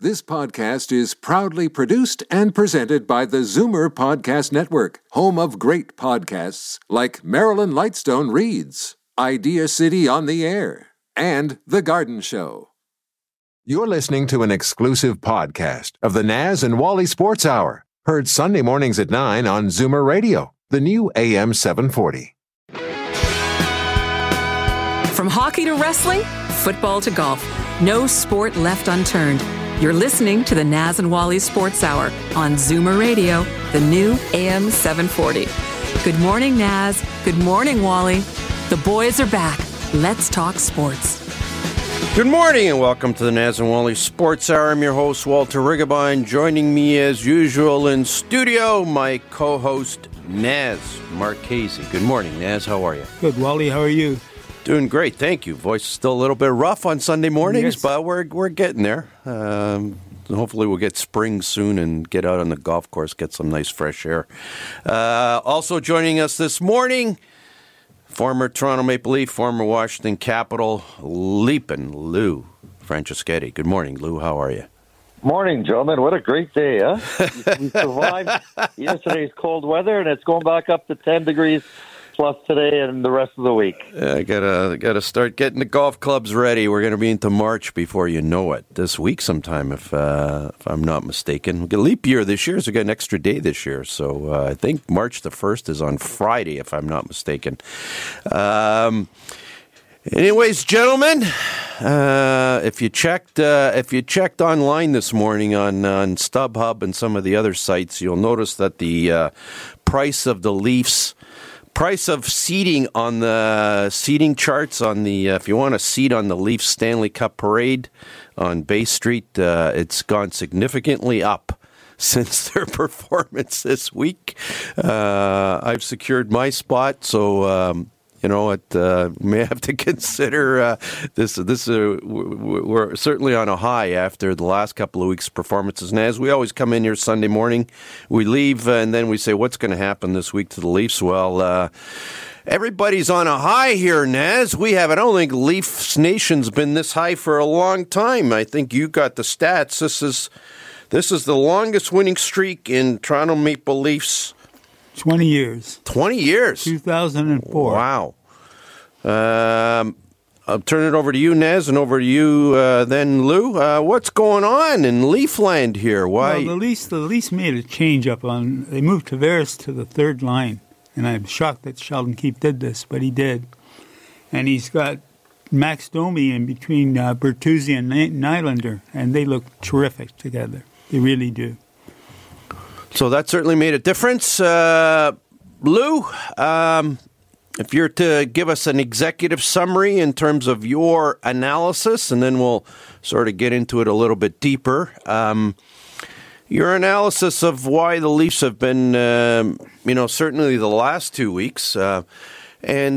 This podcast is proudly produced and presented by the Zoomer Podcast Network, home of great podcasts like Marilyn Lightstone Reads, Idea City on the Air, and The Garden Show. You're listening to an exclusive podcast of the Naz and Wally Sports Hour, heard Sunday mornings at 9 on Zoomer Radio, the new AM 740. From hockey to wrestling, football to golf, no sport left unturned. You're listening to the Naz and Wally Sports Hour on Zoomer Radio, the new AM 740. Good morning, Naz. Good morning, Wally. The boys are back. Let's talk sports. Good morning and welcome to the Naz and Wally Sports Hour. I'm your host, Walter Rigabine. Joining me as usual in studio, my co-host, Naz Marchese. Good morning, Naz. How are you? Good, Wally. How are you? Doing great, thank you. Voice is still a little bit rough on Sunday mornings, yes, but we're getting there. Hopefully we'll get spring soon and get out on the golf course, get some nice fresh air. Also joining us this morning, former Toronto Maple Leaf, former Washington Capital, Leapin' Lou Franceschetti. Good morning, Lou. How are you? Morning, gentlemen. What a great day, huh? We survived yesterday's cold weather, and it's going back up to 10 degrees plus today and the rest of the week. I gotta start getting the golf clubs ready. We're gonna be into March before you know it. This week sometime, if I'm not mistaken. We get a leap year this year, so we got an extra day this year. So I think March the 1st is on Friday, if I'm not mistaken. Anyways, gentlemen, if you checked online this morning on StubHub and some of the other sites, you'll notice that the price of the Leafs. Price of seating on the seating charts on the if you want a seat on the Leafs Stanley Cup parade on Bay Street, it's gone significantly up since their performance this week. I've secured my spot, so may have to consider this. We're certainly on a high after the last couple of weeks' performances. And as we always come in here Sunday morning, we leave and then we say, what's going to happen this week to the Leafs? Well, everybody's on a high here, Naz. We haven't. I don't think Leafs Nation's been this high for a long time. I think you got the stats. This is the longest winning streak in Toronto Maple Leafs. 20 years. 20 years? 2004. Wow. I'll turn it over to you, Naz, and over to you then, Lou. What's going on in Leafland here? Why? Well, the Leafs made a change up on. They moved Tavares to the third line, and I'm shocked that Sheldon Keefe did this, but he did. And he's got Max Domi in between Bertuzzi and Nylander, and they look terrific together. They really do. So that certainly made a difference. Lou, if you're to give us an executive summary in terms of your analysis, and then we'll sort of get into it a little bit deeper. Your analysis of why the Leafs have been, certainly the last 2 weeks. They beat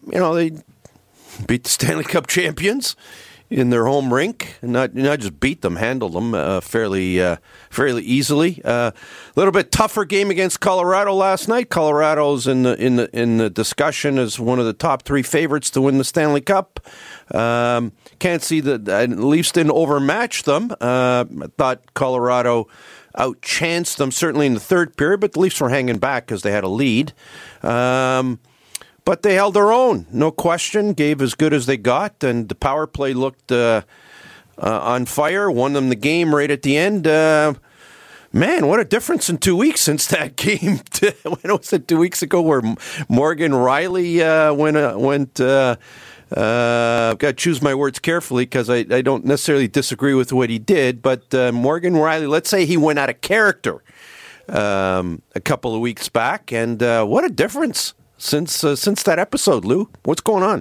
the Stanley Cup champions in their home rink, and not just beat them, handled them fairly easily. A little bit tougher game against Colorado last night. Colorado's in the discussion as one of the top 3 favorites to win the Stanley Cup. Can't see that Leafs didn't overmatch them. I thought Colorado outchanced them certainly in the third period, but the Leafs were hanging back because they had a lead. But they held their own, no question, gave as good as they got, and the power play looked on fire, won them the game right at the end. Man, what a difference in 2 weeks since that game. When was it 2 weeks ago where Morgan Riley went I've got to choose my words carefully because I don't necessarily disagree with what he did, but Morgan Riley, let's say he went out of character a couple of weeks back, and what a difference. Since that episode, Lou, what's going on?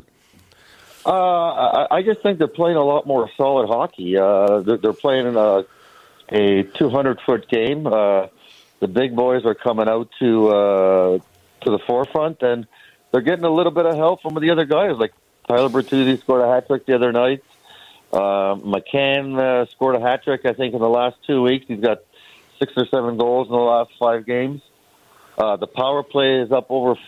I just think they're playing a lot more solid hockey. They're playing in a 200-foot game. The big boys are coming out to the forefront, and they're getting a little bit of help from the other guys. Like Tyler Bertuzzi scored a hat trick the other night. McCann scored a hat trick, I think, in the last 2 weeks. He's got 6 or 7 goals in the last 5 games. The power play is up over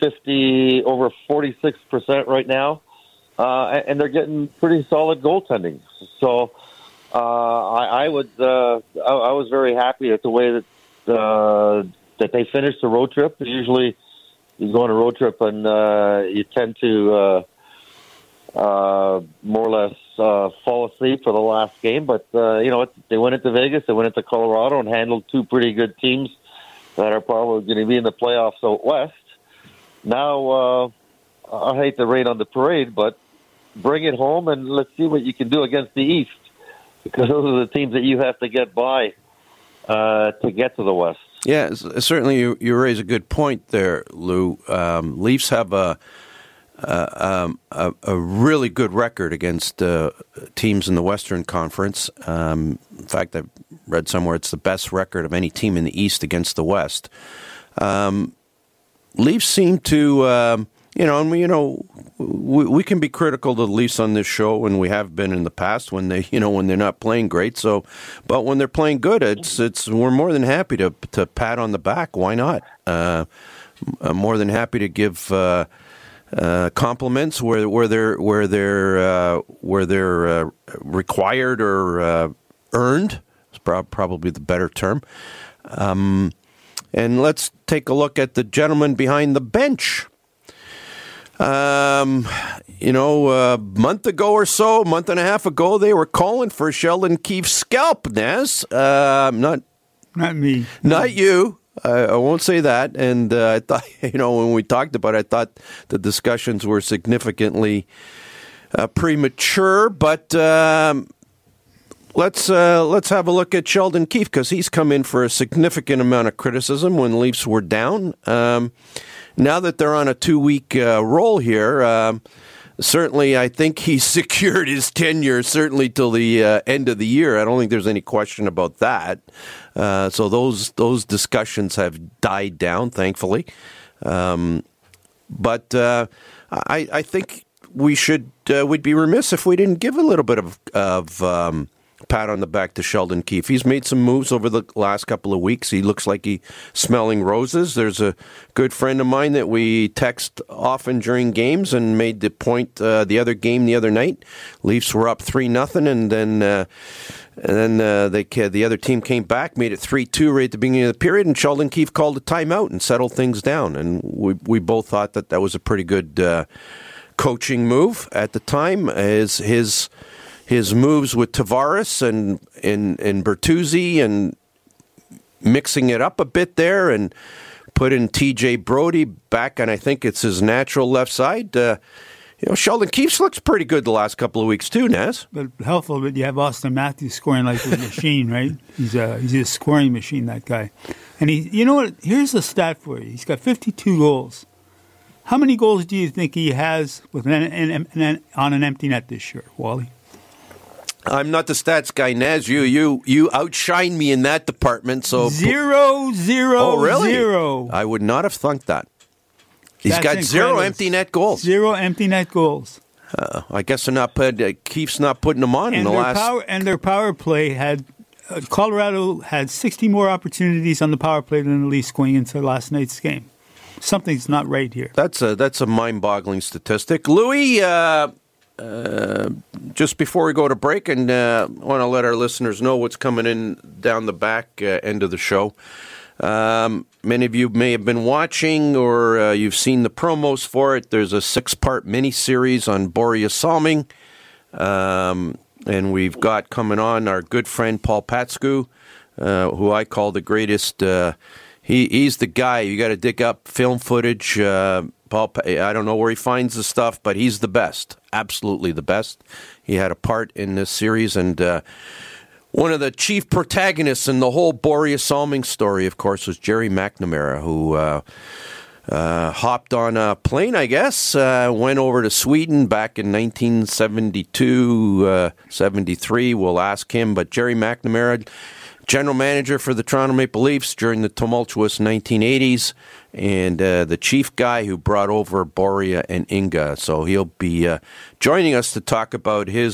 46% right now, and they're getting pretty solid goaltending. So I was very happy at the way that they finished the road trip. Usually, you go on a road trip and you tend to more or less fall asleep for the last game. But they went into Vegas, they went into Colorado, and handled two pretty good teams that are probably going to be in the playoffs out west. Now, I hate to rain on the parade, but bring it home and let's see what you can do against the East, because those are the teams that you have to get by to get to the West. Yeah, certainly you raise a good point there, Lou. Leafs have a really good record against teams in the Western Conference. In fact, I've read somewhere it's the best record of any team in the East against the West. Leafs seem to... we can be critical to the Leafs on this show, and we have been in the past when they're not playing great. So, but when they're playing good, we're more than happy to pat on the back. Why not? I'm more than happy to give compliments where they're required or earned. Is probably the better term. And let's take a look at the gentleman behind the bench. A month and a half ago, they were calling for Sheldon Keefe's scalp, Naz. Not me. Not you. I won't say that. And I thought, when we talked about it, I thought the discussions were significantly premature. But let's have a look at Sheldon Keefe, because he's come in for a significant amount of criticism when the Leafs were down. Now that they're on a 2-week roll here, certainly I think he's secured his tenure, certainly till the end of the year. I don't think there's any question about that. So those discussions have died down, thankfully. But I think we'd be remiss if we didn't give a little bit of pat on the back to Sheldon Keefe. He's made some moves over the last couple of weeks. He looks like he's smelling roses. There's a good friend of mine that we text often during games and made the point the other game the other night. Leafs were up 3-0, and then the other team came back, made it 3-2 right at the beginning of the period, and Sheldon Keefe called a timeout and settled things down. And we both thought that was a pretty good coaching move at the time. His moves with Tavares and Bertuzzi and mixing it up a bit there and put in T.J. Brody back, and I think it's his natural left side. Sheldon Keefe looks pretty good the last couple of weeks too, Naz. But helpful, but you have Austin Matthews scoring like a machine, right? He's a scoring machine, that guy. And you know what? Here's a stat for you. He's got 52 goals. How many goals do you think he has with on an empty net this year, Wally? I'm not the stats guy, Naz. You outshine me in that department. So 0, 0, oh, really? 0. I would not have thunk that. He's That's got incredible. 0 empty net goals. 0 empty net goals. I guess they're not Keefe's not putting them on in the last. And their power play had Colorado had 60 more opportunities on the power play than the Leafs going into last night's game. Something's not right here. That's a mind-boggling statistic, Louis. Just before we go to break, and I want to let our listeners know what's coming in down the back end of the show. Many of you may have been watching, or you've seen the promos for it. There's a 6-part mini-series on Borje Salming, and we've got coming on our good friend Paul Patsku, who I call the greatest. He's the guy. You got to dig up film footage. Paul, I don't know where he finds the stuff, but he's the best. Absolutely the best. He had a part in this series, and one of the chief protagonists in the whole Borje Salming story, of course, was Gerry McNamara, who hopped on a plane, I guess, went over to Sweden back in 1972, 73. We'll ask him, but Gerry McNamara, general manager for the Toronto Maple Leafs during the tumultuous 1980s, and the chief guy who brought over Borje and Inga. So he'll be joining us to talk about his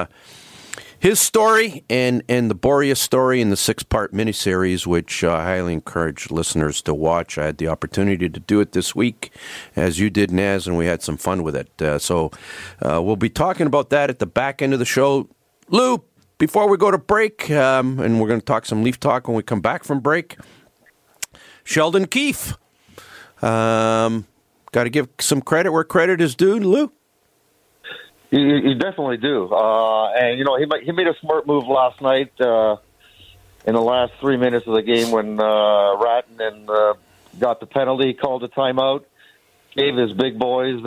story and the Borje story in the 6-part miniseries, which I highly encourage listeners to watch. I had the opportunity to do it this week, as you did, Naz, and we had some fun with it. So we'll be talking about that at the back end of the show. Lou, before we go to break, and we're going to talk some Leaf talk when we come back from break, Sheldon Keefe. Got to give some credit where credit is due, Lou. You definitely do. And, he made a smart move last night in the last 3 minutes of the game when Ratton got the penalty, called a timeout, gave his big boys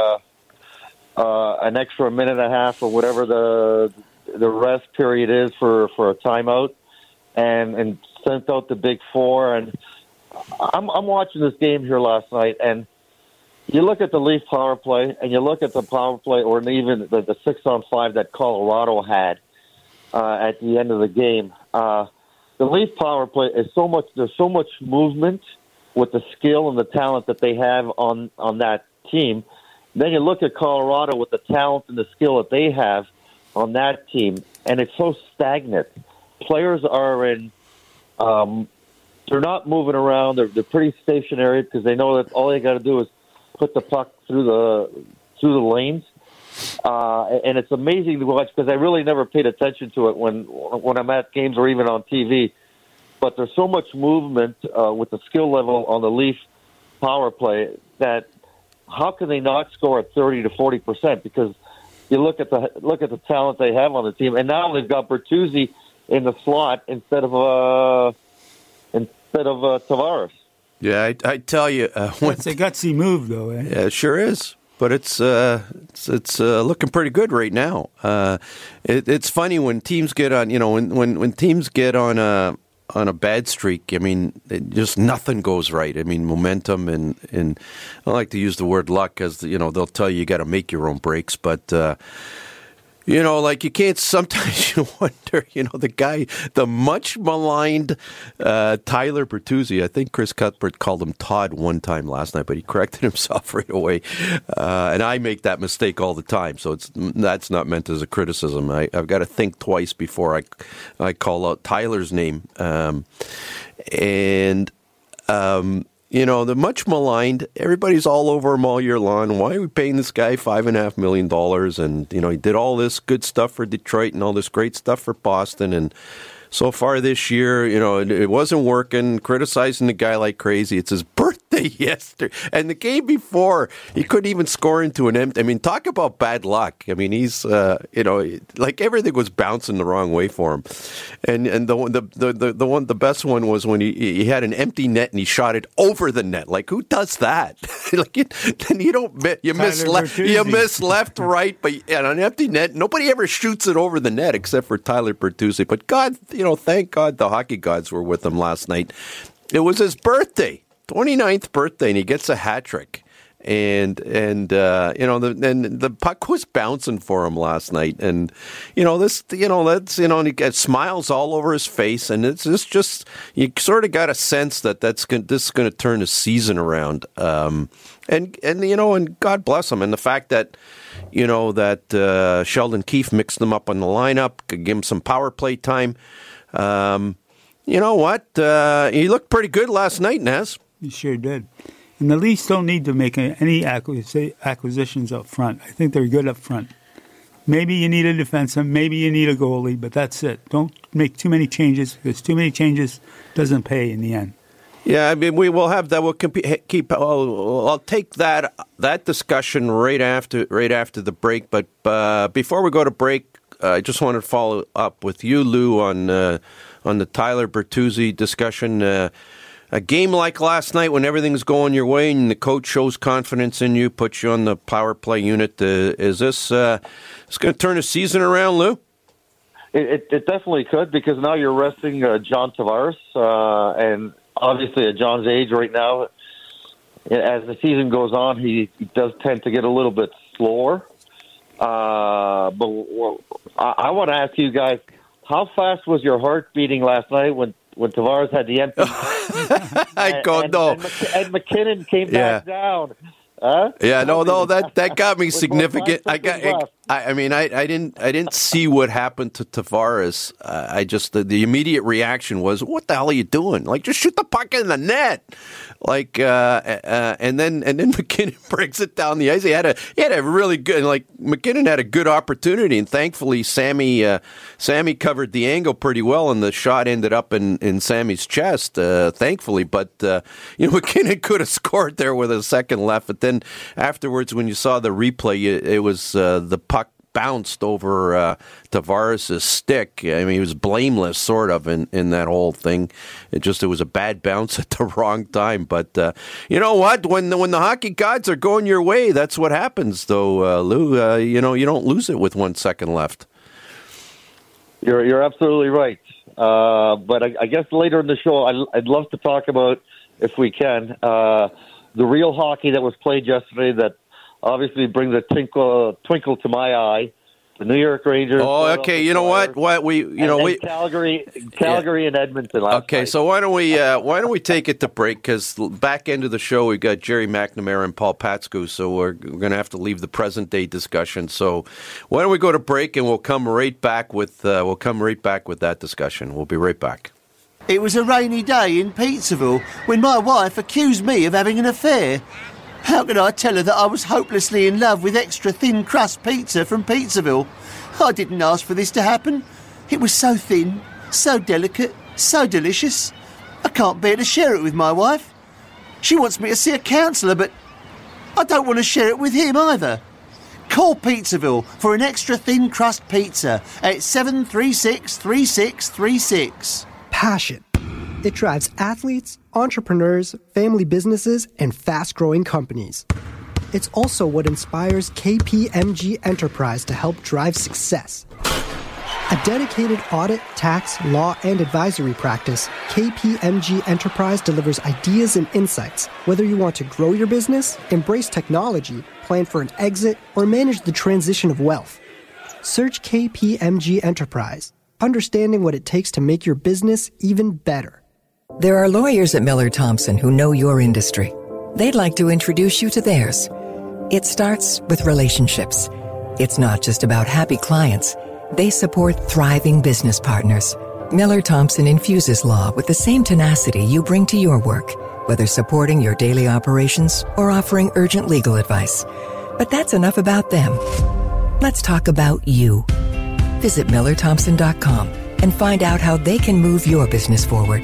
an extra minute and a half or whatever the rest period is for a timeout, and sent out the big four. And I'm watching this game here last night, and you look at the Leaf power play, and you look at the power play, or even the 6-on-5 that Colorado had at the end of the game. The Leaf power play is so much. There's so much movement with the skill and the talent that they have on that team. Then you look at Colorado with the talent and the skill that they have on that team, and it's so stagnant. Players are in. They're not moving around. They're pretty stationary because they know that all they got to do is put the puck through the lanes, and it's amazing to watch because I really never paid attention to it when I'm at games or even on TV. But there's so much movement with the skill level on the Leaf power play that how can they not score at 30 to 40%? Because you look at the talent they have on the team, and now they've got Bertuzzi in the slot instead of Tavares. Yeah, I tell you, it's a gutsy move, though. Eh? Yeah, it sure is. But it's looking pretty good right now. It's funny when teams get on, when teams get on a bad streak. I mean, just nothing goes right. I mean, momentum and I like to use the word luck because they'll tell you got to make your own breaks, but. Like you can't, sometimes you wonder, the much maligned Tyler Bertuzzi. I think Chris Cuthbert called him Todd one time last night, but he corrected himself right away. And I make that mistake all the time, so that's not meant as a criticism. I've got to think twice before I call out Tyler's name. The much maligned, everybody's all over him all year long. Why are we paying this guy $5.5 million? And, he did all this good stuff for Detroit and all this great stuff for Boston. And so far this year, it wasn't working, criticizing the guy like crazy. It's his birthday yesterday. And the game before, he couldn't even score into an empty. I mean, talk about bad luck. I mean, he's, like everything was bouncing the wrong way for him. And the best one was when he had an empty net and he shot it over the net. Like, who does that? Then you miss left, right, but on an empty net, nobody ever shoots it over the net except for Tyler Bertuzzi. But God, thank God the hockey gods were with him last night. It was his birthday, 29th birthday, and he gets a hat trick. And the puck was bouncing for him last night, and he got smiles all over his face, and it's just you sort of got a sense that this is going to turn the season around. And God bless him, and the fact that Sheldon Keefe mixed them up on the lineup, could give him some power play time. You know what? He looked pretty good last night, Naz. He sure did. And the Leafs don't need to make any acquisitions up front. I think they're good up front. Maybe you need a defenseman, maybe you need a goalie, but that's it. Don't make too many changes because too many changes doesn't pay in the end. Yeah, I mean, we will have that. We'll keep. I'll take that discussion right after the break. But before we go to break, I just wanted to follow up with you, Lou, on the Tyler Bertuzzi discussion. A game like last night when everything's going your way and the coach shows confidence in you, puts you on the power play unit, is this it's going to turn the season around, Lou? It definitely could because now you're resting John Tavares, and obviously at John's age right now, as the season goes on, he does tend to get a little bit slower. But I want to ask you guys, how fast was your heart beating last night when Tavares had the empty I don't know. And McKinnon came back down. Yeah, no, that got me significant. I mean, I didn't see what happened to Tavares. I just the immediate reaction was, "What the hell are you doing? Like, just shoot the puck in the net!" Like, and then McKinnon brings it down the ice. He had a really good, like, McKinnon had a good opportunity, and thankfully Sammy covered the angle pretty well, and the shot ended up in Sammy's chest. Thankfully, but McKinnon could have scored there with a second left. But then afterwards, when you saw the replay, it was the puck bounced over Tavares' stick. I mean, he was blameless, sort of, in that whole thing. It was a bad bounce at the wrong time. But you know what? When the hockey gods are going your way, that's what happens, though, Lou. You don't lose it with 1 second left. You're absolutely right. But I guess later in the show, I'd love to talk about, if we can, the real hockey that was played yesterday that obviously brings a twinkle to my eye. The New York Rangers. Oh, okay. You know what? Calgary and Edmonton. Okay, so why don't we take it to break? Because back end of the show we've got Jerry McNamara and Paul Patskou, so we're going to have to leave the present day discussion. So why don't we go to break and we'll come right back with that discussion. We'll be right back. It was a rainy day in Pizzaville when my wife accused me of having an affair. How could I tell her that I was hopelessly in love with extra thin crust pizza from Pizzaville? I didn't ask for this to happen. It was so thin, so delicate, so delicious. I can't bear to share it with my wife. She wants me to see a counsellor, but I don't want to share it with him either. Call Pizzaville for an extra thin crust pizza at 736-3636. Passion. It drives athletes, entrepreneurs, family businesses, and fast-growing companies. It's also what inspires KPMG Enterprise to help drive success. A dedicated audit, tax, law, and advisory practice, KPMG Enterprise delivers ideas and insights, whether you want to grow your business, embrace technology, plan for an exit, or manage the transition of wealth. Search KPMG Enterprise, understanding what it takes to make your business even better. There are lawyers at Miller Thompson who know your industry. They'd like to introduce you to theirs. It starts with relationships. It's not just about happy clients. They support thriving business partners. Miller Thompson infuses law with the same tenacity you bring to your work, whether supporting your daily operations or offering urgent legal advice. But that's enough about them. Let's talk about you. Visit MillerThompson.com and find out how they can move your business forward.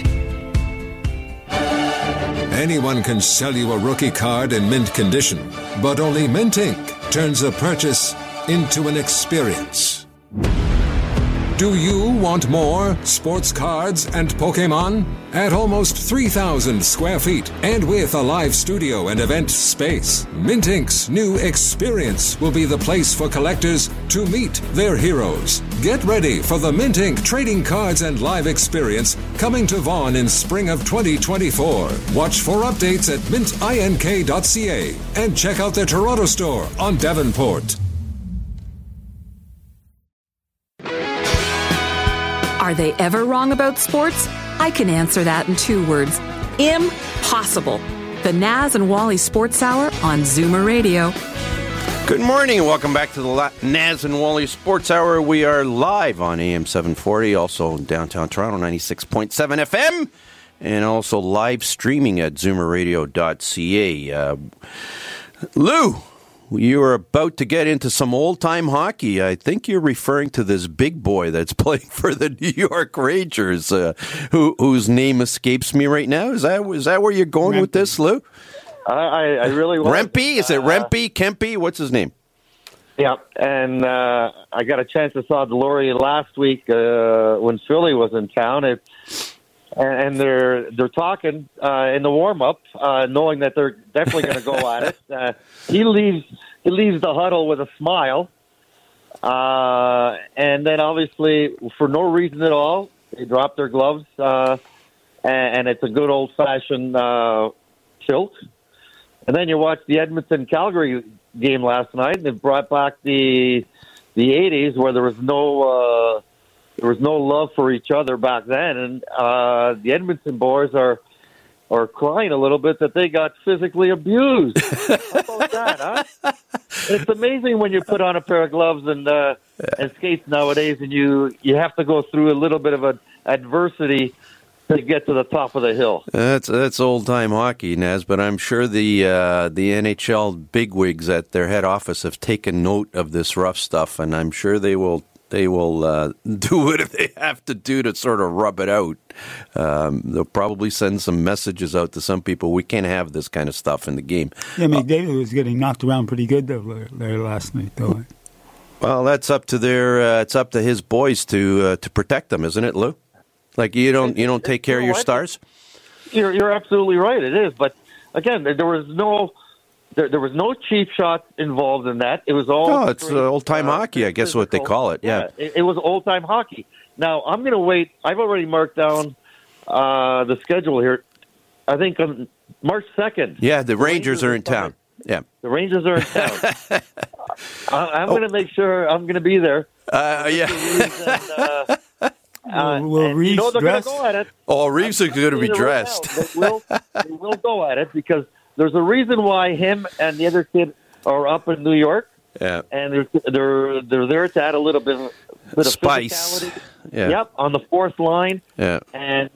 Anyone can sell you a rookie card in mint condition, but only Mint Inc. turns a purchase into an experience. Do you want more sports cards and Pokemon? At almost 3,000 square feet and with a live studio and event space, Mint Inc.'s new experience will be the place for collectors to meet their heroes. Get ready for the Mint Inc. Trading Cards and Live experience coming to Vaughan in spring of 2024. Watch for updates at mintink.ca and check out their Toronto store on Devonport. Are they ever wrong about sports? I can answer that in 2 words. Impossible. The Naz and Wally Sports Hour on Zoomer Radio. Good morning and welcome back to the Naz and Wally Sports Hour. We are live on AM 740, also in downtown Toronto, 96.7 FM, and also live streaming at zoomerradio.ca. Lou, you are about to get into some old-time hockey. I think you're referring to this big boy that's playing for the New York Rangers, whose name escapes me right now. Is that where you're going with this, Lou? I really was. Rempe? Is it Rempe? Kempe? What's his name? Yeah, and I got a chance to saw Deloria last week when Philly was in town. And they're talking in the warm up, knowing that they're definitely going to go at it. He leaves the huddle with a smile, and then obviously for no reason at all, they drop their gloves, and it's a good old fashioned tilt. And then you watch the Edmonton Calgary game last night, and they brought back the '80s where there was no love for each other back then, and the Edmonton boys are crying a little bit that they got physically abused. How about that, huh? It's amazing when you put on a pair of gloves and skates nowadays, and you have to go through a little bit of an adversity to get to the top of the hill. That's old-time hockey, Naz, but I'm sure the NHL bigwigs at their head office have taken note of this rough stuff, and I'm sure they will do what they have to do to sort of rub it out. They'll probably send some messages out to some people. We can't have this kind of stuff in the game. Yeah, McDavid was getting knocked around pretty good there last night, though. Well, that's up to it's up to his boys to protect them, isn't it, Lou? Like you don't take care of your stars. You're absolutely right. It is, but again, there was no cheap shot involved in that. It was all. Oh, it's old time hockey, I guess, physical. What they call it. Yeah, it was old time hockey. Now I'm going to wait. I've already marked down the schedule here. I think on March 2nd. Yeah, the Rangers are in town. Yeah, the Rangers are in town. I'm going to make sure I'm going to be there. Yeah. Will Reeves they're going to go at it. Oh, Reeves is going to be dressed. They will go at it because there's a reason why him and the other kid are up in New York. Yeah, and they're there to add a little bit of spice. Physicality. Yeah. Yep, on the fourth line. Yeah, and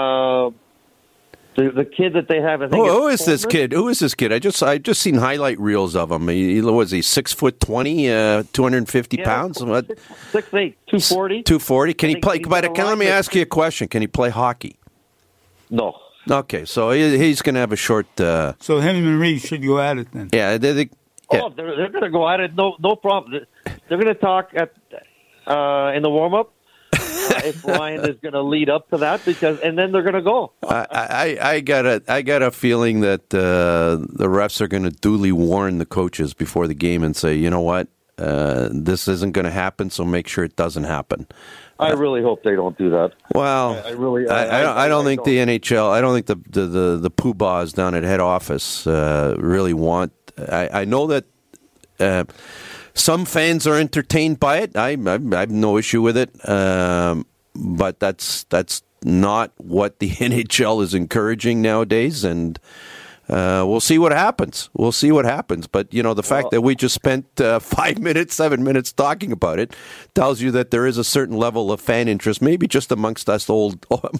the kid that they have. I think who is this kid? Who is this kid? I just seen highlight reels of him. He 6'20", 250 pounds. What? 6'8", 240. 240. Can he play? But let me ask you a question. Can he play hockey? No. Okay, so he's going to have a short. So him and Reeves should go at it then. Yeah, they're going to go at it. No problem. They're going to talk in the warm up. If Ryan is going to lead up to that, and then they're going to go. I got a feeling that the refs are going to duly warn the coaches before the game and say, you know what, this isn't going to happen, so make sure it doesn't happen. I really hope they don't do that. Well, I don't think the NHL, I don't think the poobahs down at head office really want. I know that. Some fans are entertained by it. I have no issue with it, but that's not what the NHL is encouraging nowadays, and we'll see what happens. But the fact that we just spent 7 minutes talking about it tells you that there is a certain level of fan interest, maybe just amongst us old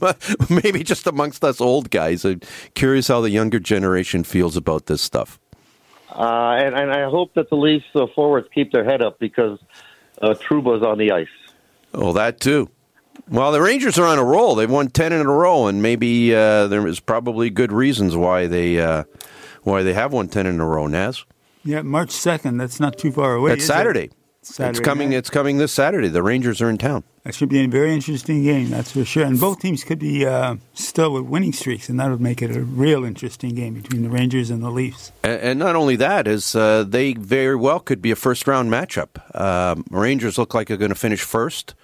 guys. I'm curious how the younger generation feels about this stuff. And I hope that the Leafs forwards keep their head up because Trouba's on the ice. Oh, that too. Well, the Rangers are on a roll. They've won 10 in a row, and maybe there is probably good reasons why they have won 10 in a row, Naz. Yeah, March 2nd. That's not too far away. That's Saturday. It's coming this Saturday. The Rangers are in town. That should be a very interesting game, that's for sure. And both teams could be still with winning streaks, and that would make it a real interesting game between the Rangers and the Leafs. And not only that, is they very well could be a first-round matchup. Rangers look like they're going to finish first.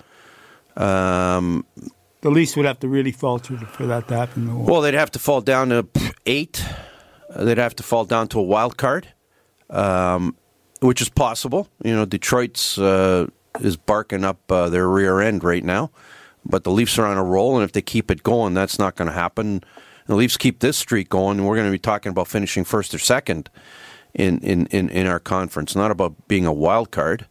The Leafs would have to really falter for that to happen. Well, they'd have to fall down to 8. They'd have to fall down to a wild card. Which is possible. Detroit's is barking up their rear end right now, but the Leafs are on a roll, and if they keep it going, that's not going to happen. The Leafs keep this streak going, and we're going to be talking about finishing first or second in our conference, not about being a wild card.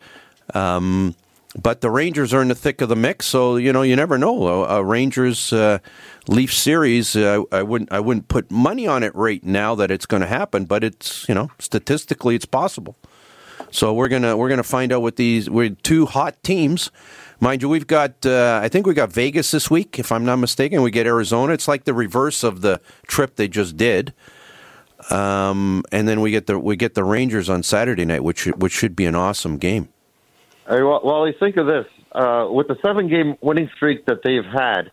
But the Rangers are in the thick of the mix, so you never know. A Rangers Leafs series, I wouldn't put money on it right now that it's going to happen, but it's statistically it's possible. So we're gonna find out with two hot teams. Mind you, we've got I think we got Vegas this week, if I'm not mistaken. We get Arizona. It's like the reverse of the trip they just did. And then we get the Rangers on Saturday night, which should be an awesome game. Well, think of this: with the 7-game winning streak that they've had,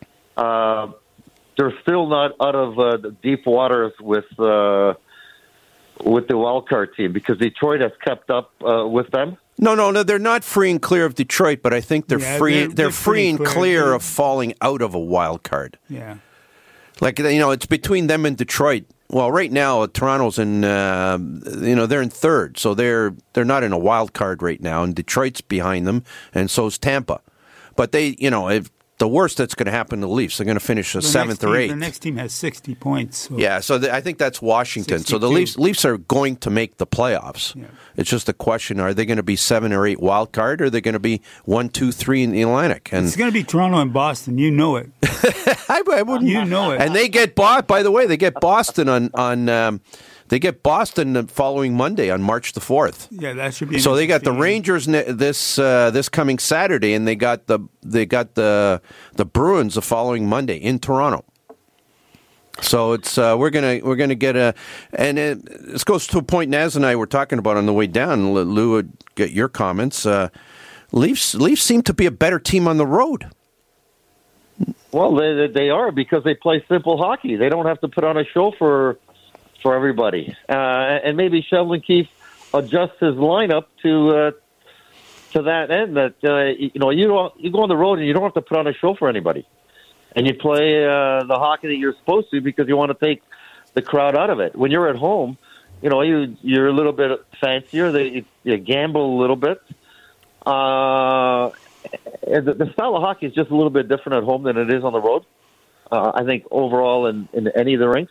they're still not out of the deep waters with the wildcard team because Detroit has kept up with them. No, they're not free and clear of Detroit, but I think they're free. They're free and clear of falling out of a wild card. Yeah, it's between them and Detroit. Well, right now Toronto's in. They're in third, so they're not in a wild card right now, and Detroit's behind them, and so's Tampa. But they, the worst that's going to happen to the Leafs. They're going to finish the 7th or 8th. The next team has 60 points. So. Yeah, so I think that's Washington. 62. So the Leafs are going to make the playoffs. Yeah. It's just a question, are they going to be 7 or 8 wild card, or are they going to be 1, 2, 3 in the Atlantic? And it's going to be Toronto and Boston. You know it. I wouldn't. You know it. And they get by the way, they get Boston they get Boston the following Monday on March the 4th. Yeah, that should be. So they got the Rangers this coming Saturday, and they got the Bruins the following Monday in Toronto. So it's we're gonna get this goes to a point Naz and I were talking about on the way down. Lou would get your comments. Leafs seem to be a better team on the road. Well, they are, because they play simple hockey. They don't have to put on a show for everybody, and maybe Sheldon Keefe adjusts his lineup to that end. That you go on the road and you don't have to put on a show for anybody, and you play the hockey that you're supposed to, because you want to take the crowd out of it. When you're at home, you're a little bit fancier. You gamble a little bit. The style of hockey is just a little bit different at home than it is on the road. I think overall in any of the rinks.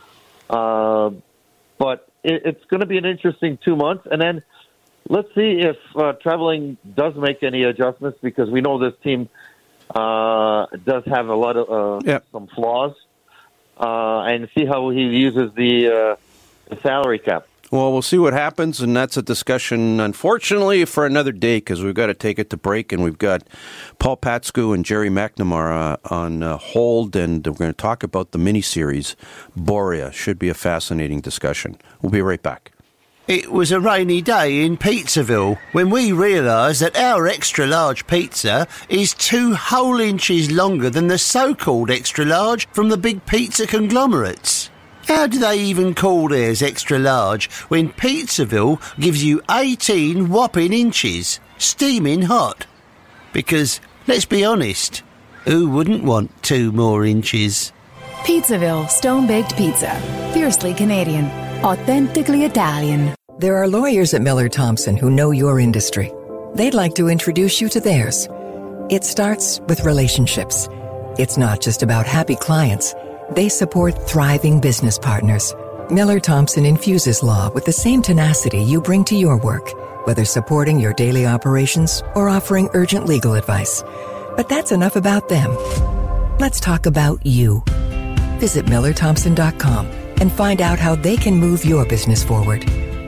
But it's going to be an interesting 2 months. And then let's see if traveling does make any adjustments, because we know this team does have a lot of some flaws. And see how he uses the salary cap. Well, we'll see what happens, and that's a discussion, unfortunately, for another day, because we've got to take it to break, and we've got Paul Patskou and Jerry McNamara on hold, and we're going to talk about the miniseries, Borea. Should be a fascinating discussion. We'll be right back. It was a rainy day in Pizzaville when we realised that our extra-large pizza is 2 whole inches longer than the so-called extra-large from the big pizza conglomerates. How do they even call theirs extra large when Pizzaville gives you 18 whopping inches, steaming hot? Because, let's be honest, who wouldn't want 2 more inches? Pizzaville Stone-Baked Pizza. Fiercely Canadian. Authentically Italian. There are lawyers at Miller Thompson who know your industry. They'd like to introduce you to theirs. It starts with relationships. It's not just about happy clients. They support thriving business partners. Miller Thompson infuses law with the same tenacity you bring to your work, whether supporting your daily operations or offering urgent legal advice. But that's enough about them. Let's talk about you. Visit MillerThompson.com and find out how they can move your business forward.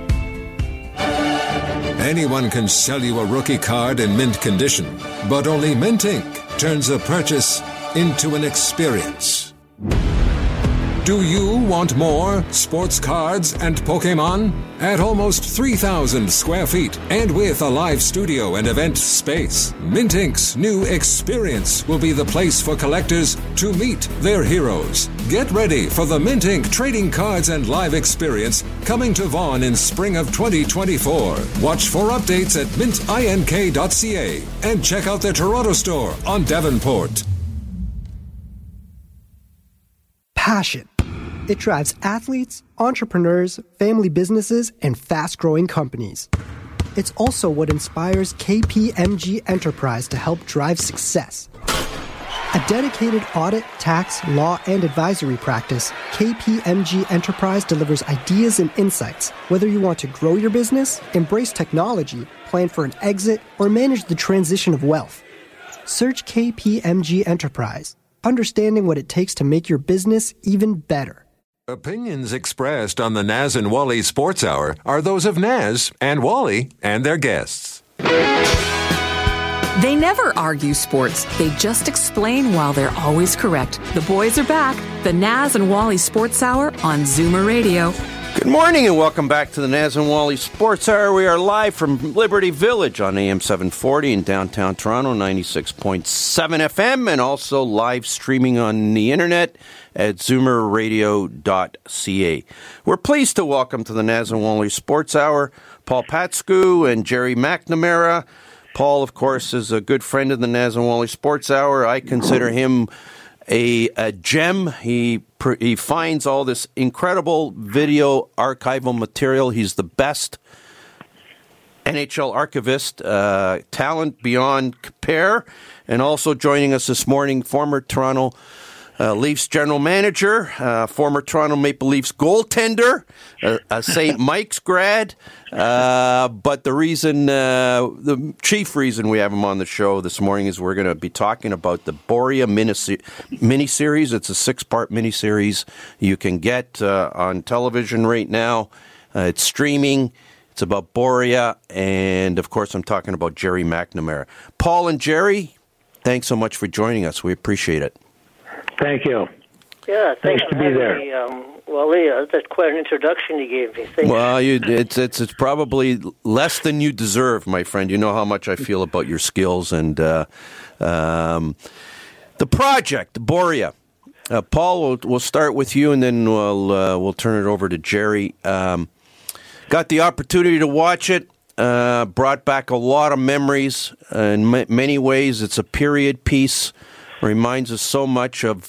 Anyone can sell you a rookie card in mint condition, but only Mint Inc. turns a purchase into an experience. Do you want more sports cards and Pokemon? At almost 3,000 square feet and with a live studio and event space, Mint Inc.'s new experience will be the place for collectors to meet their heroes. Get ready for the Mint Inc. Trading Cards and Live experience coming to Vaughan in spring of 2024. Watch for updates at mintink.ca and check out their Toronto store on Devonport. Passion. It drives athletes, entrepreneurs, family businesses, and fast-growing companies. It's also what inspires KPMG Enterprise to help drive success. A dedicated audit, tax, law, and advisory practice, KPMG Enterprise delivers ideas and insights, whether you want to grow your business, embrace technology, plan for an exit, or manage the transition of wealth. Search KPMG Enterprise, understanding what it takes to make your business even better. Opinions expressed on the Naz and Wally Sports Hour are those of Naz and Wally and their guests. They never argue sports. They just explain while they're always correct. The boys are back. The Naz and Wally Sports Hour on Zoomer Radio. Good morning and welcome back to the Naz and Wally Sports Hour. We are live from Liberty Village on AM 740 in downtown Toronto, 96.7 FM, and also live streaming on the internet at zoomerradio.ca. We're pleased to welcome to the Naz and Wally Sports Hour Paul Patskou and Jerry McNamara. Paul, of course, is a good friend of the Naz and Wally Sports Hour. I consider him a gem. He finds all this incredible video archival material. He's the best NHL archivist, talent beyond compare. And also joining us this morning, former Toronto Leafs general manager, former Toronto Maple Leafs goaltender, a St. Mike's grad. But the chief reason we have him on the show this morning is we're going to be talking about the Boria miniseries. It's a 6-part miniseries you can get on television right now. It's streaming. It's about Boria. And, of course, I'm talking about Gerry McNamara. Paul and Gerry, thanks so much for joining us. We appreciate it. Thank you. Yeah, nice to be there. That's quite an introduction you gave me. Thanks. Well, it's probably less than you deserve, my friend. You know how much I feel about your skills and the project, Boria. Paul, we'll start with you, and then we'll turn it over to Gerry. Got the opportunity to watch it. Brought back a lot of memories. In many ways, it's a period piece. Reminds us so much of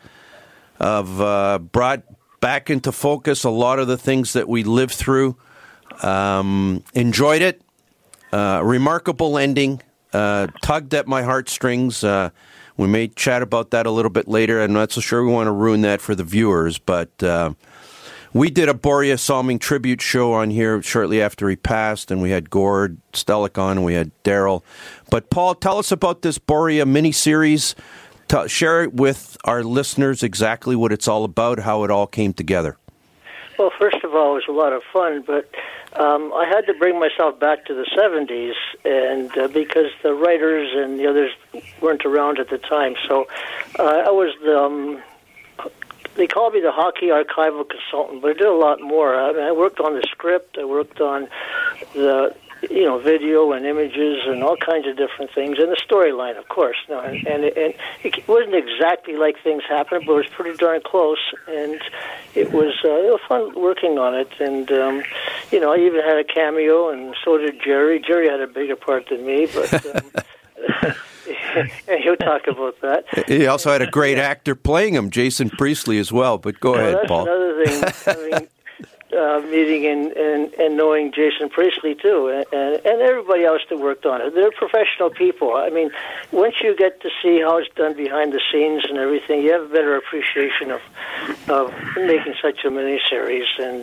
brought back into focus a lot of the things that we lived through. Enjoyed it. Remarkable ending. Tugged at my heartstrings. We may chat about that a little bit later. I'm not so sure we want to ruin that for the viewers, but we did a Boria Salming tribute show on here shortly after he passed, and we had Gord Stellick on, and we had Daryl. But Paul, tell us about this Boria miniseries. Share it with our listeners exactly what it's all about, how it all came together. Well, first of all, it was a lot of fun, but I had to bring myself back to the 70s, and because the writers and the others weren't around at the time. So I was they called me the hockey archival consultant, but I did a lot more. I worked on the script. I worked on the video and images and all kinds of different things, and the storyline, of course. No, and it wasn't exactly like things happened, but it was pretty darn close, and it was fun working on it. And I even had a cameo, and so did Gerry. Gerry had a bigger part than me, but. And he'll talk about that. He also had a great actor playing him, Jason Priestley, as well. But go ahead, Paul. That's another thing, meeting and knowing Jason Priestley, too, and everybody else that worked on it. They're professional people. I mean, once you get to see how it's done behind the scenes and everything, you have a better appreciation of making such a miniseries. And,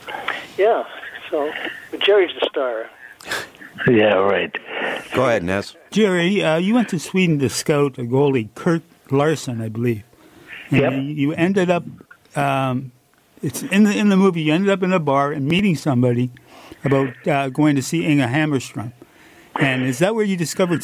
so Gerry's the star. Yeah, right. Go ahead, Ness. Gerry, you went to Sweden to scout a goalie, Kurt Larson, I believe. And yep. You ended up, it's in the movie, you ended up in a bar and meeting somebody about going to see Inga Hammerstrom. And is that where you discovered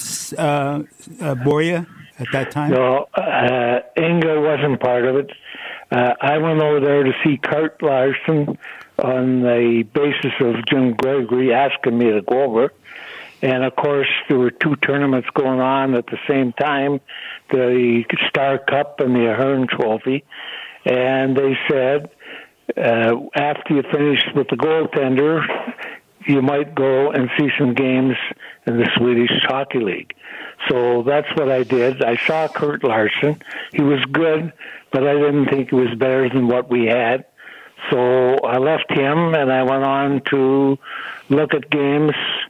Boria at that time? No, Inga wasn't part of it. I went over there to see Kurt Larson on the basis of Jim Gregory asking me to go over. And, of course, there were 2 tournaments going on at the same time, the Star Cup and the Ahern Trophy. And they said, after you finish with the goaltender, you might go and see some games in the Swedish Hockey League. So that's what I did. I saw Kurt Larson. He was good, but I didn't think he was better than what we had. So I left him, and I went on to look at games,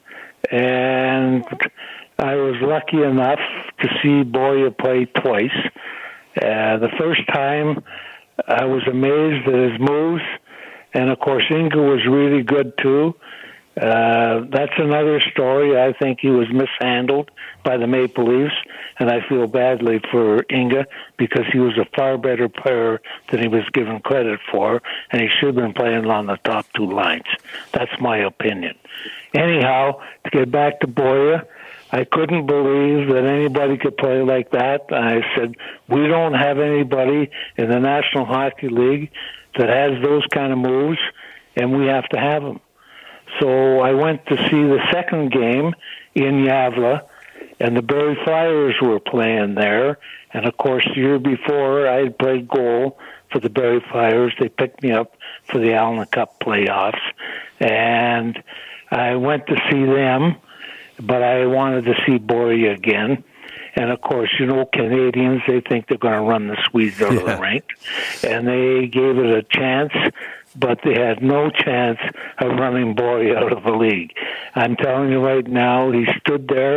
and I was lucky enough to see Boria play twice. The first time, I was amazed at his moves, and, of course, Inga was really good, too. That's another story. I think he was mishandled by the Maple Leafs, and I feel badly for Inga because he was a far better player than he was given credit for, and he should have been playing on the top 2 lines. That's my opinion. Anyhow, to get back to Boria, I couldn't believe that anybody could play like that. I said, we don't have anybody in the National Hockey League that has those kind of moves, and we have to have them. So I went to see the second game in Gävle, and the Barrie Flyers were playing there. And, of course, the year before, I had played goal for the Barrie Flyers. They picked me up for the Allen Cup playoffs. And I went to see them, but I wanted to see Boria again. And, of course, Canadians, they think they're going to run the Swedes out of the rink. And they gave it a chance, but they had no chance of running Boria out of the league. I'm telling you right now, he stood there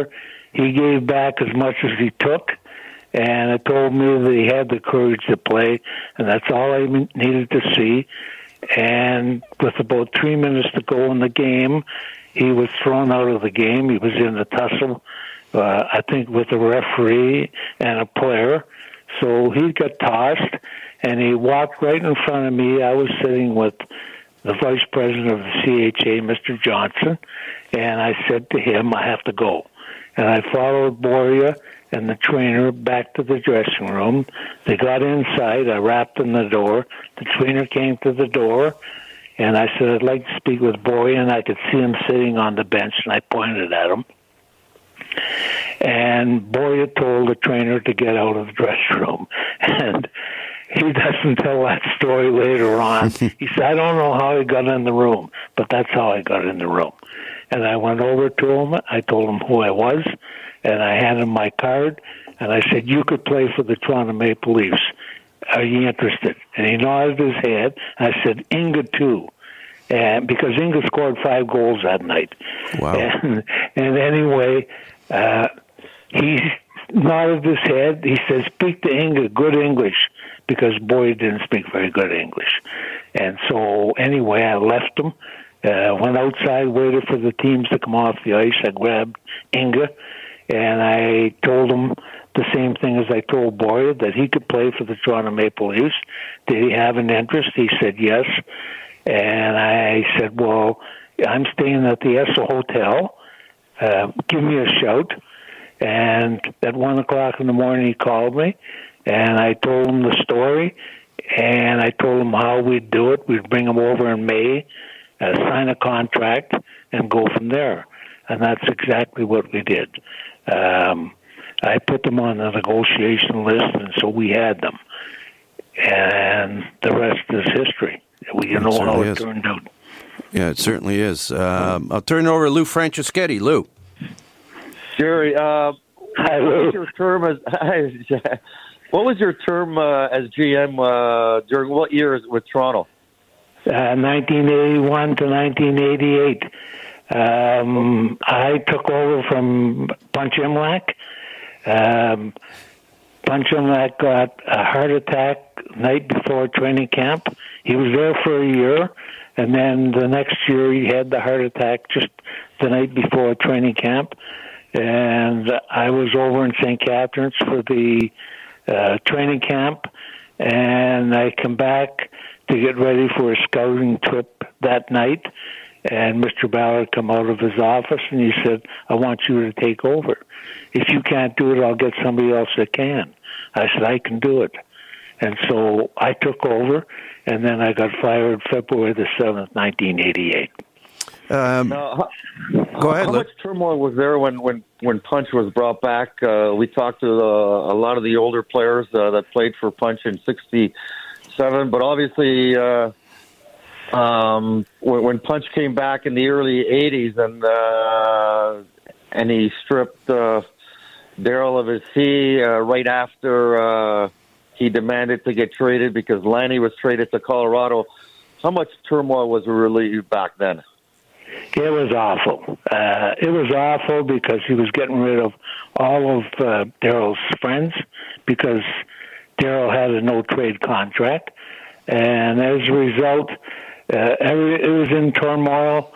he gave back as much as he took, and it told me that he had the courage to play, and that's all I needed to see. And with about 3 minutes to go in the game, he was thrown out of the game. He was in a tussle, I think, with a referee and a player. So he got tossed, and he walked right in front of me. I was sitting with the vice president of the CHA, Mr. Johnson, and I said to him, I have to go. And I followed Boria and the trainer back to the dressing room. They got inside. I rapped on the door. The trainer came to the door, and I said, I'd like to speak with Boria, and I could see him sitting on the bench, and I pointed at him. And Boria told the trainer to get out of the dressing room. And he doesn't tell that story later on. He said, I don't know how he got in the room, but that's how I got in the room. And I went over to him. I told him who I was, and I handed him my card, and I said, you could play for the Toronto Maple Leafs. Are you interested? And he nodded his head. I said, Inga too. And because Inga scored 5 goals that night. Wow. And anyway, he nodded his head. He said, speak to Inga, good English, because Boyd didn't speak very good English. And so anyway, I left him, went outside, waited for the teams to come off the ice. I grabbed Inga, and I told him the same thing as I told Boyd, that he could play for the Toronto Maple Leafs. Did he have an interest? He said yes. And I said, well, I'm staying at the Esso Hotel. Give me a shout. And at 1 o'clock in the morning, he called me, and I told him the story, and I told him how we'd do it. We'd bring him over in May, sign a contract, and go from there. And that's exactly what we did. I put them on the negotiation list, and so we had them. And the rest is history. You know how it turned out. Yeah, it certainly is. I'll turn it over to Lou Franceschetti. Lou. Jerry, Hi, what was your term as GM during what years with Toronto? 1981 to 1988. I took over from Punch Imlach. Punch Imlach got a heart attack night before training camp. He was there for a year, and then the next year he had the heart attack just the night before training camp. And I was over in St. Catharines for the training camp, and I come back to get ready for a scouting trip that night, and Mr. Ballard come out of his office, and he said, I want you to take over. If you can't do it, I'll get somebody else that can. I said, I can do it. And so I took over, and then I got fired February the 7th, 1988. Go ahead, how much turmoil was there when Punch was brought back? We talked to a lot of the older players that played for Punch in '67, but obviously when Punch came back in the early '80s and he stripped Darryl of his fee right after he demanded to get traded because Lanny was traded to Colorado. How much turmoil was relieved back then? It was awful. It was awful because he was getting rid of all of Darryl's friends because Darryl had a no-trade contract. And as a result, it was in turmoil.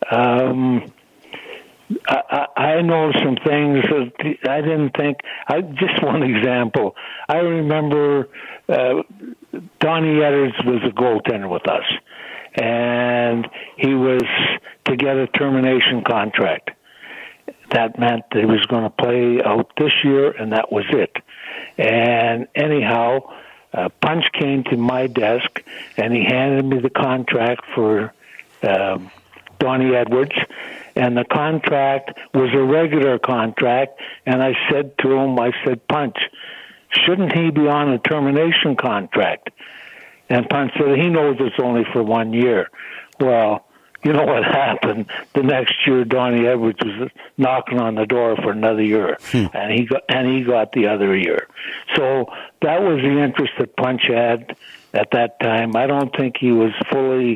I know some things that I didn't think. Just one example. I remember Donnie Edwards was a goaltender with us, and he was to get a termination contract. That meant that he was going to play out this year, and that was it. And anyhow, Punch came to my desk, and he handed me the contract for Donnie Edwards, and the contract was a regular contract, and I said to him, Punch, shouldn't he be on a termination contract? And Punch said, he knows it's only for 1 year. Well, you know what happened? The next year, Donnie Edwards was knocking on the door for another year, and he got the other year. So that was the interest that Punch had at that time. I don't think he was fully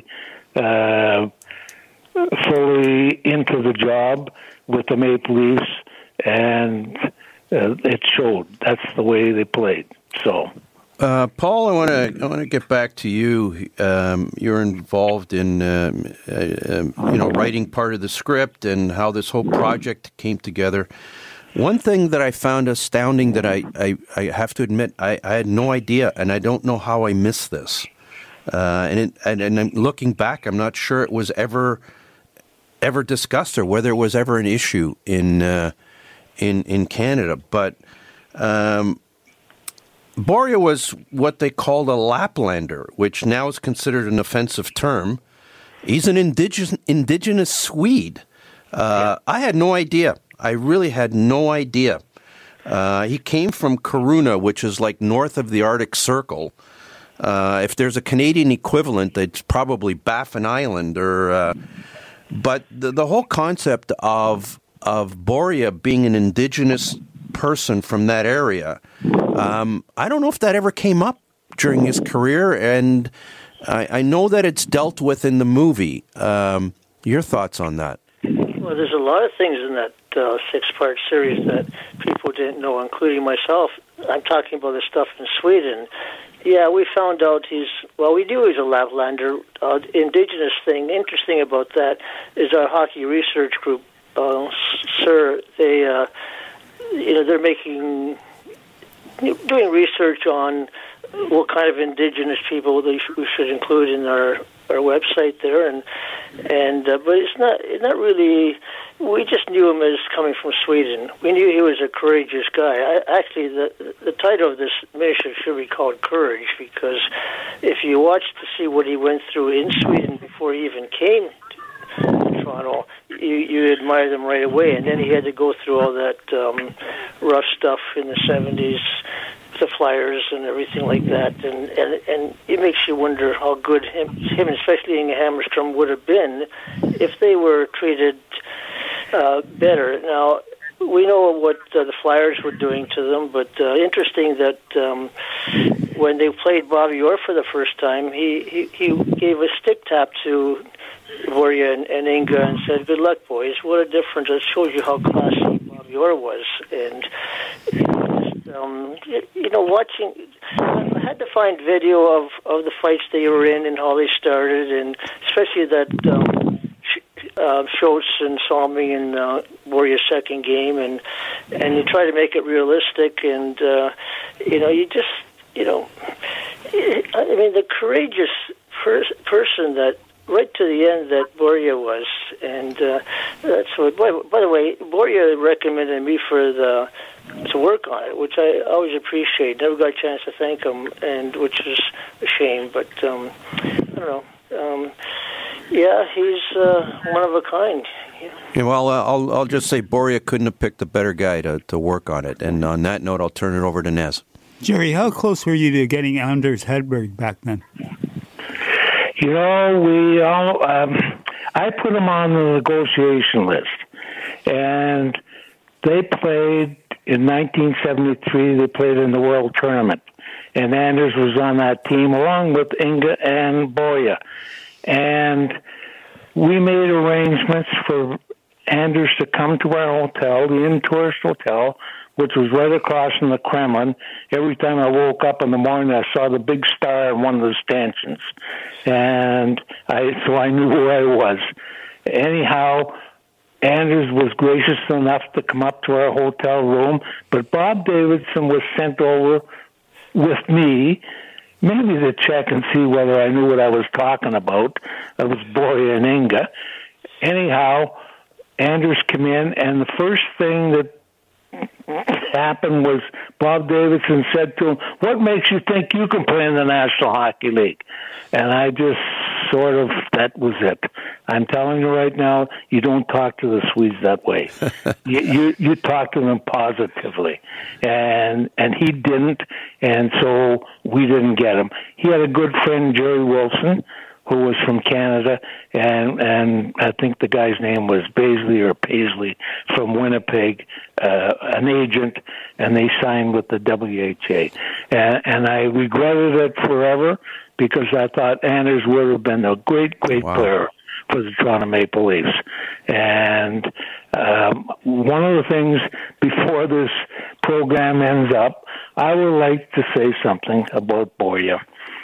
into the job with the Maple Leafs, and it showed. That's the way they played. So, Paul, I want to get back to you. You're involved in writing part of the script and how this whole project came together. One thing that I found astounding that I have to admit I had no idea, and I don't know how I missed this. And I'm looking back, I'm not sure it was ever discussed or whether it was ever an issue in Canada. But Borja was what they called a Laplander, which now is considered an offensive term. He's an indigenous Swede. I had no idea. I really had no idea. He came from Kiruna, which is like north of the Arctic Circle. If there's a Canadian equivalent, it's probably Baffin Island. But the whole concept of Borja being an indigenous person from that area, I don't know if that ever came up during his career, and I know that it's dealt with in the movie. Your thoughts on that? Well, there's a lot of things in that six-part series that people didn't know, including myself. I'm talking about the stuff in Sweden. Yeah, we found out we knew he was a Laplander. Indigenous thing, interesting about that is our hockey research group, SIR, they're doing research on what kind of indigenous people we should include in our website there, and but it's not really. We just knew him as coming from Sweden. We knew he was a courageous guy. Actually, the title of this mission should be called Courage, because if you watch to see what he went through in Sweden before he even came to Toronto, you admire them right away. And then he had to go through all that rough stuff in the 70s, the Flyers and everything like that, and it makes you wonder how good him especially Inge Hammarström would have been if they were treated better. Now, we know what the Flyers were doing to them, but interesting that when they played Bobby Orr for the first time, he gave a stick tap to Borja and Inge and said, "Good luck, boys." What a difference. It shows you how classy Bobby Orr was. And watching, I had to find video of the fights they were in and how they started, and especially that Schultz and Salmi in Borja's second game, and you try to make it realistic, and the courageous person that right to the end that Borja was, and that's what. By the way, Borja recommended me to work on it, which I always appreciate. Never got a chance to thank him, and which is a shame. But I don't know. He's one of a kind. Yeah, well, I'll just say Borja couldn't have picked a better guy to work on it. And on that note, I'll turn it over to Nez. Jerry, how close were you to getting Anders Hedberg back then? I put him on the negotiation list, and they played in 1973. They played in the World Tournament, and Anders was on that team along with Inge and Borja. And we made arrangements for Anders to come to our hotel, the Inn Tourist Hotel, which was right across from the Kremlin. Every time I woke up in the morning, I saw the big star in one of the stanchions. And so I knew where I was. Anyhow, Anders was gracious enough to come up to our hotel room, but Bob Davidson was sent over with me, maybe to check and see whether I knew what I was talking about. That was Borja and Inge. Anyhow, Anders came in, and the first thing that happened was Bob Davidson said to him, "What makes you think you can play in the National Hockey League?" And I just that was it. I'm telling you right now, you don't talk to the Swedes that way. you talk to them positively. And he didn't, and so we didn't get him. He had a good friend, Jerry Wilson, who was from Canada, and I think the guy's name was Paisley from Winnipeg, an agent, and they signed with the WHA. And I regretted it forever because I thought Anders would have been a great player for the Toronto Maple Leafs. And One of the things before this program ends up, I would like to say something about Borje.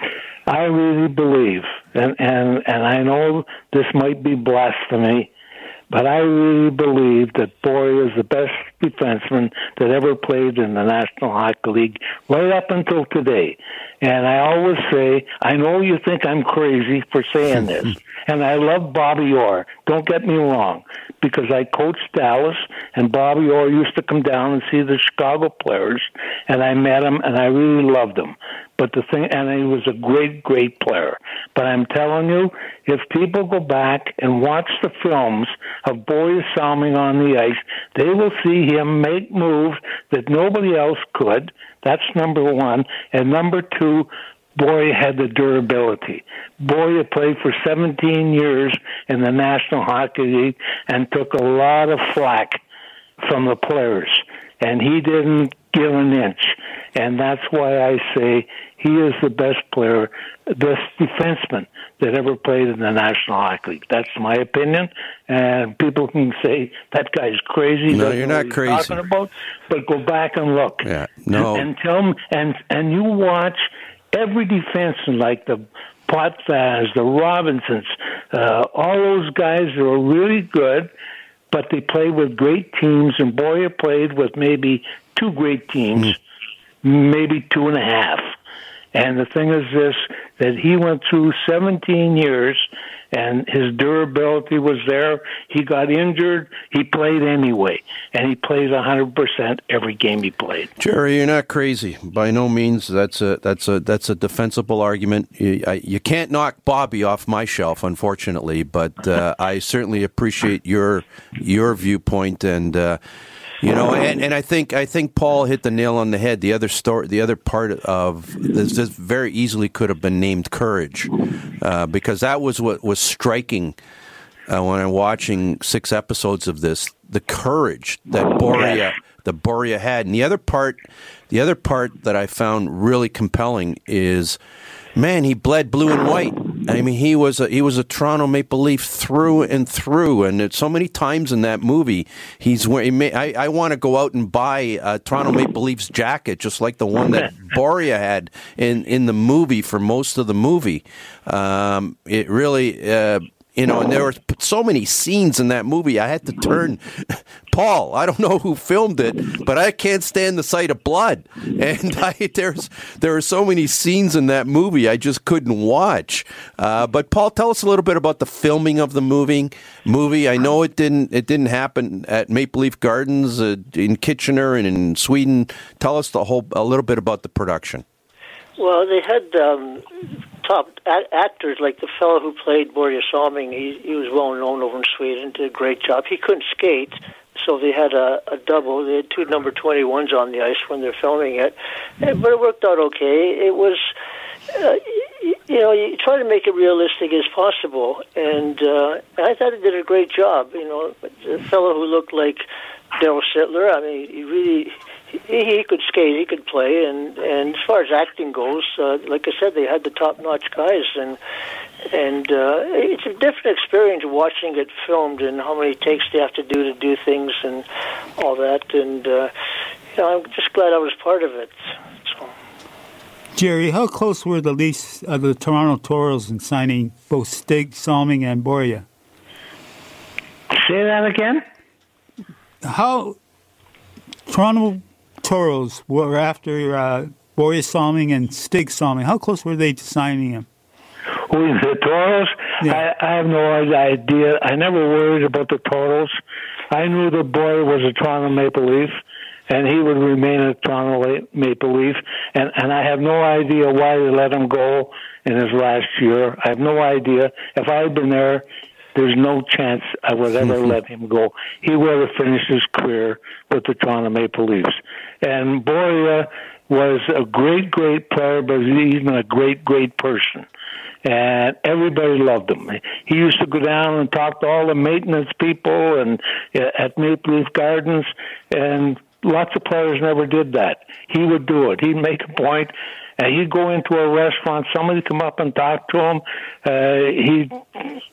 I really believe, and I know this might be blasphemy, but I really believe that Borje is the best defenseman that ever played in the National Hockey League right up until today. And I always say, I know you think I'm crazy for saying this, and I love Bobby Orr. Don't get me wrong, because I coached Dallas, and Bobby Orr used to come down and see the Chicago players, and I met him, and I really loved him. But the thing, and he was a great, great player. But I'm telling you, if people go back and watch the films of Borje Salming on the ice, they will see him make moves that nobody else could. That's number one. And number two, Borje had the durability. Borje played for 17 years in the National Hockey League and took a lot of flack from the players. And he didn't give an inch. And that's why I say he is the best player, best defenseman that ever played in the National Hockey League. That's my opinion. And people can say, that guy's crazy. No, you're not crazy. Talking about, but go back and look. Yeah, no. And tell them, and you watch every defenseman like the Potvins, the Robinsons, all those guys that are really good, but they play with great teams, and Borje played with maybe two great teams, maybe 2.5. And the thing is this, that he went through 17 years, and his durability was there. He got injured. He played anyway, and he plays 100% every game he played. Jerry, you're not crazy. By no means. That's a defensible argument. You can't knock Bobby off my shelf, unfortunately, but I certainly appreciate your viewpoint and. And I think Paul hit the nail on the head. The other part of this very easily could have been named courage, because that was what was striking when I'm watching 6 episodes of this. The courage that Borje had, and the other part that I found really compelling is, man, he bled blue and white. I mean, he was a Toronto Maple Leaf through and through, and it's so many times in that movie I want to go out and buy a Toronto Maple Leafs jacket, just like the one that Borje had in the movie for most of the movie. It really. And there were so many scenes in that movie. I had to turn, Paul, I don't know who filmed it, but I can't stand the sight of blood. And there are so many scenes in that movie I just couldn't watch. But Paul, tell us a little bit about the filming of the movie. I know it didn't happen at Maple Leaf Gardens in Kitchener and in Sweden. Tell us a little bit about the production. Well, they had top actors like the fellow who played Borje Salming. He was well known over in Sweden, did a great job. He couldn't skate, so they had a double. They had 2 number 21s on the ice when they're filming it, but it worked out okay. It was, you try to make it realistic as possible, and I thought it did a great job. The fellow who looked like Daryl Sittler, I mean, he could skate, he could play, and as far as acting goes, like I said, they had the top-notch guys, and it's a different experience watching it filmed and how many takes they have to do things and all that, and I'm just glad I was part of it. So. Jerry, how close were the Leafs, the Toronto Toros, in signing both Stig, Salming, and Borje? Say that again? How Toronto Toros were after Borje Salming and Stig Salming. How close were they to signing him? Who, the Toros? Yeah. I have no idea. I never worried about the Toros. I knew the boy was a Toronto Maple Leaf, and he would remain a Toronto Maple Leaf. And I have no idea why they let him go in his last year. I have no idea. If I had been there, there's no chance I would ever let him go. He would have finished his career with the Toronto Maple Leafs. And Borje was a great, great player, but he's even a great, great person. And everybody loved him. He used to go down and talk to all the maintenance people and at Maple Leaf Gardens, and lots of players never did that. He would do it. He'd make a point, and he'd go into a restaurant, somebody come up and talk to him. He'd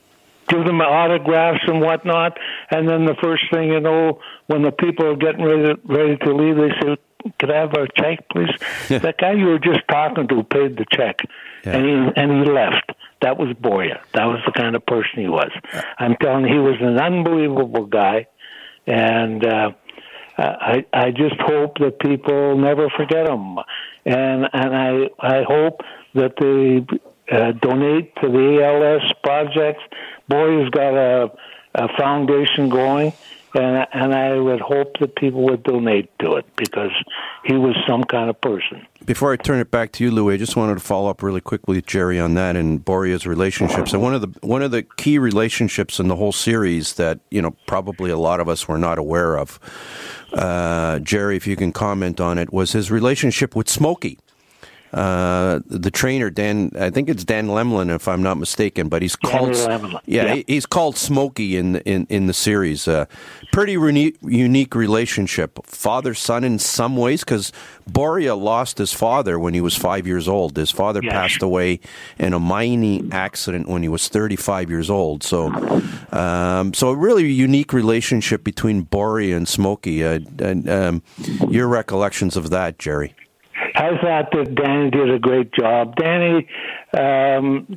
give them autographs and whatnot. And then the first thing you know, when the people are getting ready to leave, they say, "Could I have a check, please?" That guy you were just talking to paid the check, and he left. That was Boria. That was the kind of person he was. I'm telling you, he was an unbelievable guy, and I just hope that people never forget him, and I hope that they donate to the ALS projects. Boria's got a foundation going. And I would hope that people would donate to it because he was some kind of person. Before I turn it back to you, Louis, I just wanted to follow up really quickly with Jerry on that and Boria's relationships. And one of the key relationships in the whole series that probably a lot of us were not aware of, Jerry, if you can comment on it, was his relationship with Smokey. The trainer, Dan, I think it's Dan Lemlin, if I'm not mistaken, but he's called, he's called Smokey in the series. Pretty unique relationship, father-son in some ways, because Boria lost his father when he was 5 years old. His father passed away in a mining accident when he was 35 years old. So a really unique relationship between Boria and Smokey. Your recollections of that, Jerry? I thought that Danny did a great job. Danny, the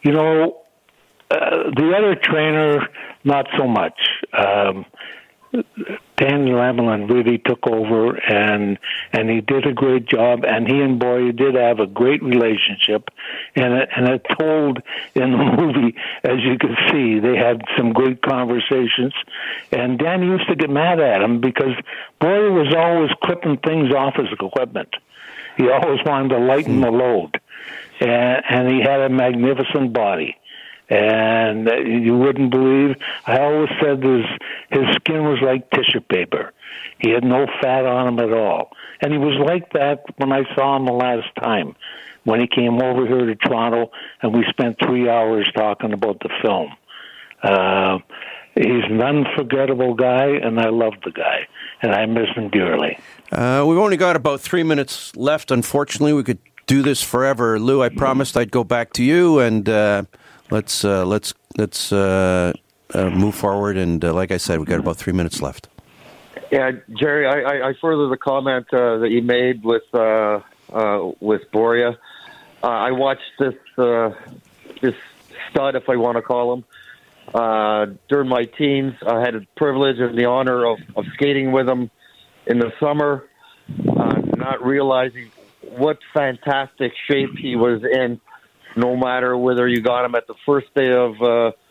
other trainer, not so much. Danny Lemlin really took over, and he did a great job. And he and Boria did have a great relationship, and it told in the movie, as you can see. They had some great conversations, and Danny used to get mad at him because Boria was always clipping things off his equipment. He always wanted to lighten the load, and he had a magnificent body. And you wouldn't believe, I always said his skin was like tissue paper. He had no fat on him at all. And he was like that when I saw him the last time, when he came over here to Toronto, and we spent 3 hours talking about the film. He's an unforgettable guy, and I love the guy, and I miss him dearly. We've only got about 3 minutes left. Unfortunately, we could do this forever. Lou, I promised I'd go back to you, and let's move forward. And like I said, we've got about 3 minutes left. Yeah, Jerry, I further the comment that you made with Boria. I watched this stud, if I want to call him, during my teens. I had the privilege and the honor of skating with him in the summer, not realizing what fantastic shape he was in, no matter whether you got him at the first day of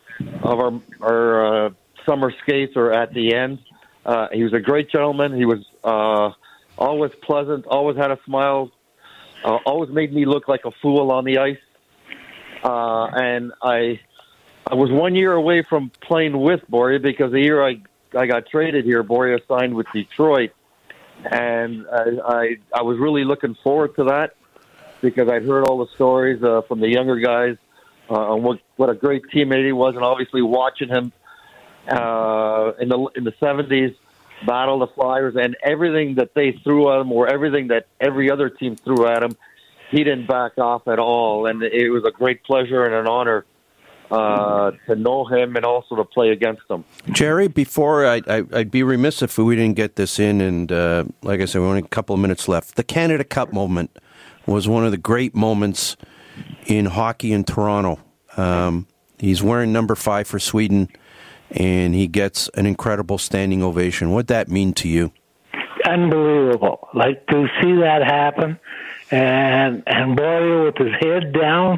our summer skates or at the end. He was a great gentleman. He was always pleasant, always had a smile, always made me look like a fool on the ice. And I was 1 year away from playing with Boria because the year I got traded here, Boria signed with Detroit. And I was really looking forward to that because I'd heard all the stories from the younger guys on what a great teammate he was, and obviously watching him in the 70s battle the Flyers and everything that they threw at him or everything that every other team threw at him, he didn't back off at all. And it was a great pleasure and an honor to know him and also to play against him. Jerry, before I'd be remiss if we didn't get this in, and like I said, we only a couple of minutes left. The Canada Cup moment was one of the great moments in hockey in Toronto. He's wearing number 5 for Sweden, and he gets an incredible standing ovation. What'd that mean to you? Unbelievable. Like, to see that happen, and Boria with his head down,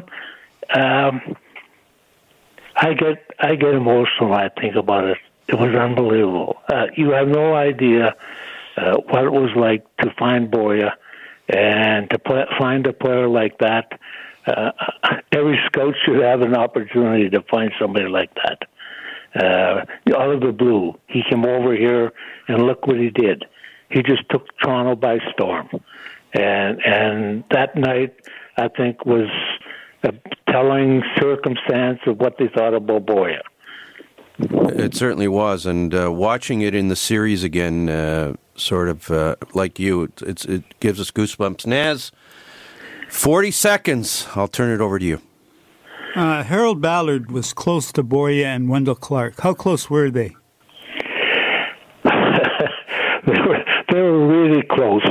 I get emotional when I think about it. It was unbelievable. You have no idea what it was like to find Boria and to find a player like that. Every scout should have an opportunity to find somebody like that. Out of the blue, he came over here, and look what he did. He just took Toronto by storm. And that night, I think, was a telling circumstance of what they thought about Boria. It certainly was, and watching it in the series again, sort of like you, it gives us goosebumps. Naz, 40 seconds. I'll turn it over to you. Harold Ballard was close to Boria and Wendell Clark. How close were they? They were really close.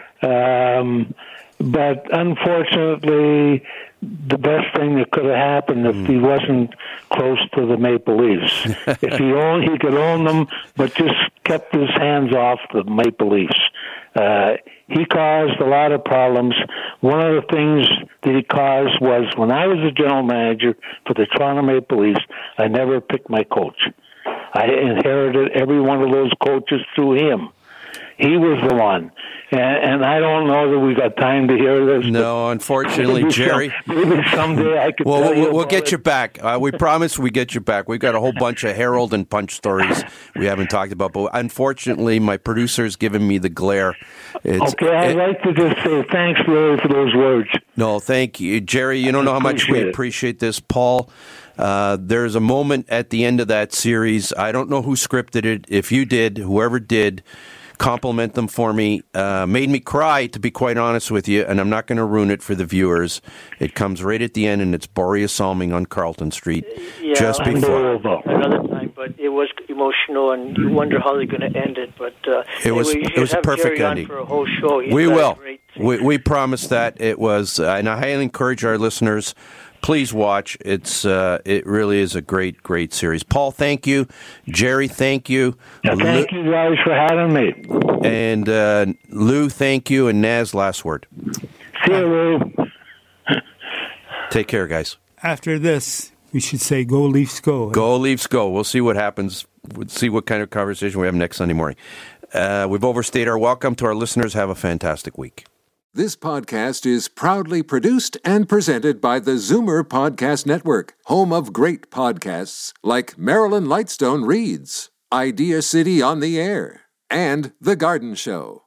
But unfortunately, the best thing that could have happened if he wasn't close to the Maple Leafs. If he could own them, but just kept his hands off the Maple Leafs. He caused a lot of problems. One of the things that he caused was when I was a general manager for the Toronto Maple Leafs, I never picked my coach. I inherited every one of those coaches through him. He was the one. And I don't know that we got time to hear this. No, unfortunately, Jerry. Maybe someday I could tell you. We'll get you back. We promise we get you back. We've got a whole bunch of Harold and Punch stories we haven't talked about. But unfortunately, my producer's giving me the glare. I'd like to just say thanks, really, for those words. No, thank you. Jerry, you don't know how much we appreciate this. Paul, there's a moment at the end of that series. I don't know who scripted it. If you did, whoever did, compliment them for me. Made me cry, to be quite honest with you, and I'm not going to ruin it for the viewers. It comes right at the end, and it's Boria Salming on Carleton Street. Yeah, just before. Another time, but it was emotional, and you wonder how they're going to end it. But it was a perfect ending. For a whole show. We will. We promise that. It was, and I highly encourage our listeners. Please watch. It really is a great, great series. Paul, thank you. Jerry, thank you. Thank you guys for having me. And Lou, thank you. And Naz, last word. See you, Lou. Take care, guys. After this, we should say, go Leafs, go. Go Leafs, go. We'll see what happens. We'll see what kind of conversation we have next Sunday morning. We've overstayed our welcome to our listeners. Have a fantastic week. This podcast is proudly produced and presented by the Zoomer Podcast Network, home of great podcasts like Marilyn Lightstone Reads, Idea City on the Air, and The Garden Show.